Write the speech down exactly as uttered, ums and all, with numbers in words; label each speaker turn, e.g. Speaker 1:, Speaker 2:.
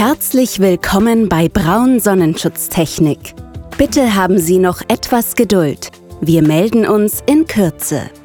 Speaker 1: Herzlich willkommen bei Braun Sonnenschutztechnik. Bitte haben Sie noch etwas Geduld. Wir melden uns in Kürze.